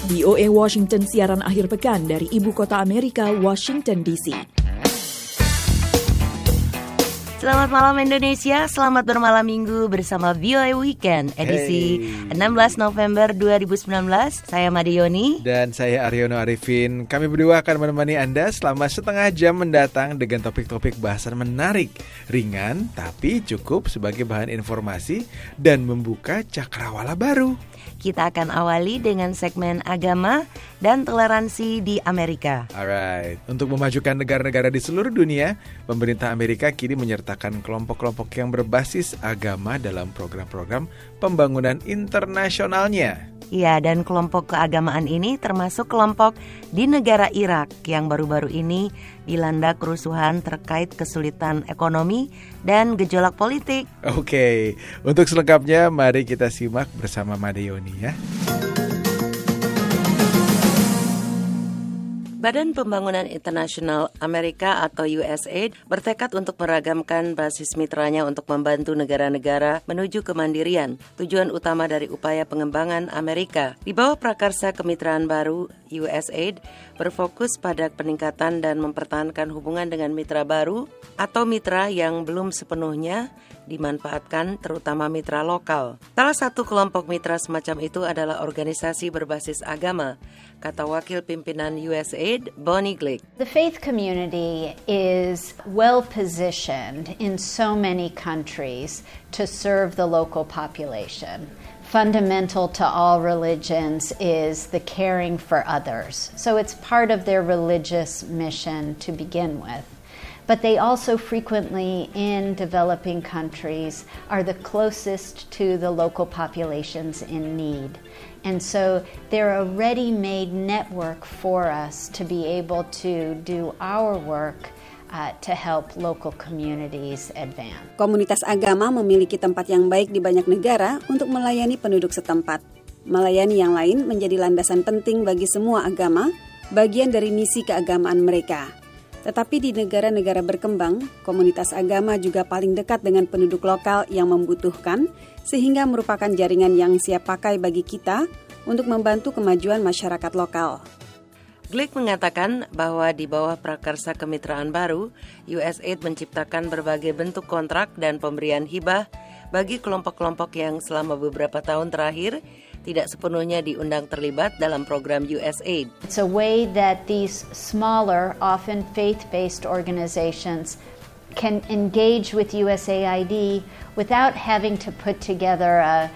VOA Washington siaran akhir pekan dari Ibu Kota Amerika, Washington DC. Selamat malam Indonesia, selamat bermalam minggu bersama VOA Weekend edisi 16 November 2019. Saya Madioni. Dan saya Aryono Arifin. Kami berdua akan menemani Anda selama setengah jam mendatang dengan topik-topik bahasan menarik, ringan, tapi cukup sebagai bahan informasi dan membuka cakrawala baru. Kita akan awali dengan segmen agama dan toleransi di Amerika. Alright, untuk memajukan negara-negara di seluruh dunia, pemerintah Amerika kini menyertakan kelompok-kelompok yang berbasis agama dalam program-program pembangunan internasionalnya. Ya, dan kelompok keagamaan ini termasuk kelompok di negara Irak yang baru-baru ini dilanda kerusuhan terkait kesulitan ekonomi dan gejolak politik. Oke, untuk selengkapnya mari kita simak bersama Madioni ya. Badan Pembangunan Internasional Amerika atau USAID bertekad untuk meragamkan basis mitranya untuk membantu negara-negara menuju kemandirian, tujuan utama dari upaya pengembangan Amerika. Di bawah prakarsa kemitraan baru, USAID berfokus pada peningkatan dan mempertahankan hubungan dengan mitra baru atau mitra yang belum sepenuhnya dimanfaatkan, terutama mitra lokal. Salah satu kelompok mitra semacam itu adalah organisasi berbasis agama, kata Wakil Pimpinan USAID, Bonnie Glick. The faith community is well positioned in so many countries to serve the local population. Fundamental to all religions is the caring for others. So it's part of their religious mission to begin with. But they also frequently, in developing countries, are the closest to the local populations in need. And so they're a ready-made network for us to be able to do our work to help local communities advance. Komunitas agama memiliki tempat yang baik di banyak negara untuk melayani penduduk setempat. Melayani yang lain menjadi landasan penting bagi semua agama, bagian dari misi keagamaan mereka. Tetapi di negara-negara berkembang, komunitas agama juga paling dekat dengan penduduk lokal yang membutuhkan, sehingga merupakan jaringan yang siap pakai bagi kita untuk membantu kemajuan masyarakat lokal. Glick mengatakan bahwa di bawah prakarsa kemitraan baru, USAID menciptakan berbagai bentuk kontrak dan pemberian hibah bagi kelompok-kelompok yang selama beberapa tahun terakhir tidak sepenuhnya diundang terlibat dalam program USAID. It's a way that these smaller, often faith-based organizations can engage with USAID without having to put together a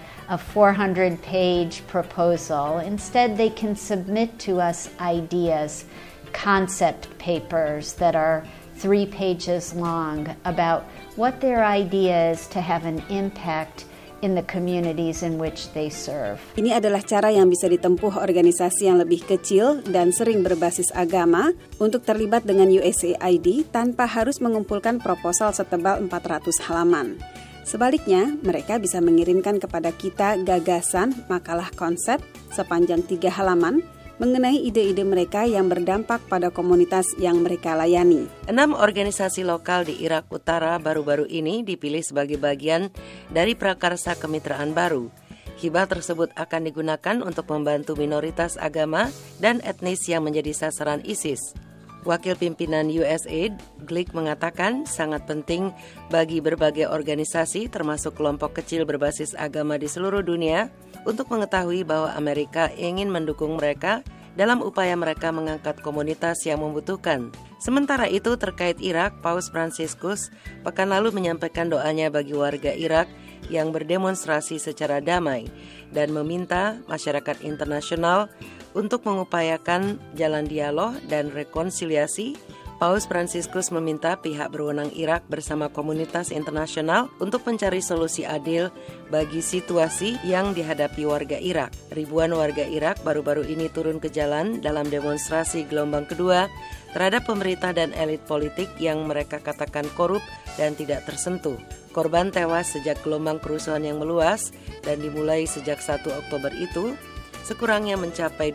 400-page proposal. Instead, they can submit to us ideas, concept papers that are 3 pages long about what their idea is to have an impact in the communities in which they serve. Ini adalah cara yang bisa ditempuh organisasi yang lebih kecil dan sering berbasis agama untuk terlibat dengan USAID tanpa harus mengumpulkan proposal setebal 400 halaman. Sebaliknya, mereka bisa mengirimkan kepada kita gagasan makalah konsep sepanjang 3 halaman mengenai ide-ide mereka yang berdampak pada komunitas yang mereka layani. 6 organisasi lokal di Irak Utara baru-baru ini dipilih sebagai bagian dari prakarsa kemitraan baru. Hibah tersebut akan digunakan untuk membantu minoritas agama dan etnis yang menjadi sasaran ISIS. Wakil pimpinan USAID, Glick mengatakan sangat penting bagi berbagai organisasi termasuk kelompok kecil berbasis agama di seluruh dunia untuk mengetahui bahwa Amerika ingin mendukung mereka dalam upaya mereka mengangkat komunitas yang membutuhkan. Sementara itu terkait Irak, Paus Fransiskus pekan lalu menyampaikan doanya bagi warga Irak yang berdemonstrasi secara damai dan meminta masyarakat internasional untuk mengupayakan jalan dialog dan rekonsiliasi. Paus Fransiskus meminta pihak berwenang Irak bersama komunitas internasional untuk mencari solusi adil bagi situasi yang dihadapi warga Irak. Ribuan warga Irak baru-baru ini turun ke jalan dalam demonstrasi gelombang kedua terhadap pemerintah dan elit politik yang mereka katakan korup dan tidak tersentuh. Korban tewas sejak gelombang kerusuhan yang meluas dan dimulai sejak 1 Oktober itu sekurangnya mencapai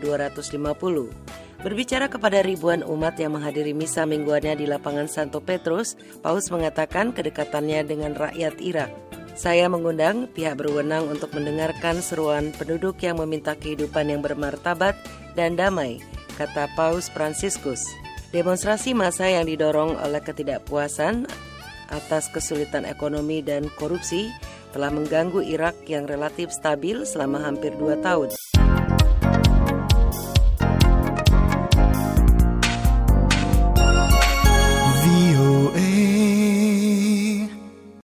250. Berbicara kepada ribuan umat yang menghadiri misa mingguannya di lapangan Santo Petrus, Paus mengatakan kedekatannya dengan rakyat Irak. Saya mengundang pihak berwenang untuk mendengarkan seruan penduduk yang meminta kehidupan yang bermartabat dan damai, kata Paus Fransiskus. Demonstrasi massa yang didorong oleh ketidakpuasan atas kesulitan ekonomi dan korupsi telah mengganggu Irak yang relatif stabil selama hampir 2 tahun.